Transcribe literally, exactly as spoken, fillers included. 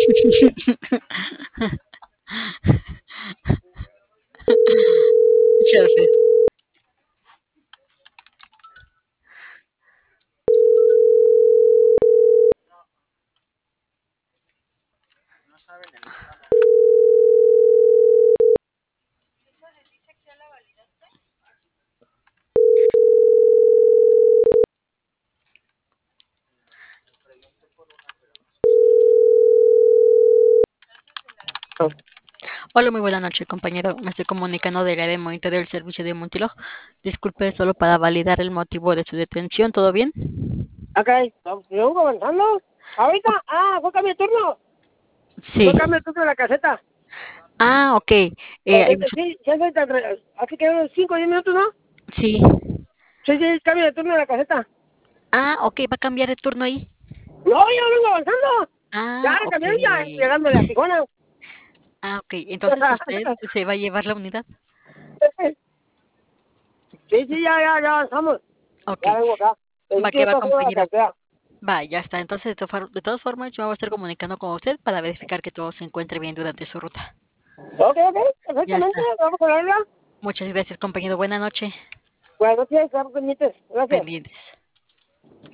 Perfecto. Hola, muy buena noche, compañero. Me estoy comunicando del área de monitoreo del servicio de Montiloj. Disculpe, solo para validar el motivo de su detención. ¿Todo bien? Acá, ¿yo vengo avanzando? Ahorita, O- ah, fue cambio de turno. Sí. Fue cambio de turno de la caseta. Ah, ok. Eh, hay- Este, sí, ya se te- aquí quedan cinco o diez minutos, ¿no? sí. Sí, sí, cambio de turno de la caseta. Ah, ok. ¿Va a cambiar de turno ahí? No, yo vengo avanzando. Ah, Ya, ok. cambié ya, llegándole a Tijuana. Ah, ok. Entonces usted se va a llevar la unidad. Sí, sí, ya, ya, ya avanzamos. Ok. Ya vengo acá. Va Necesito que de va, todas formas la compañero. cartera. Va, ya está. Entonces, de, to- for- de todas formas, yo me voy a estar comunicando con usted para verificar que todo se encuentre bien durante su ruta. Ok, ok, Ya perfectamente. está. Vamos a hablarla. Muchas gracias, compañero. Buena noche. Buenas noches, claro, permites. Gracias. Pendientes.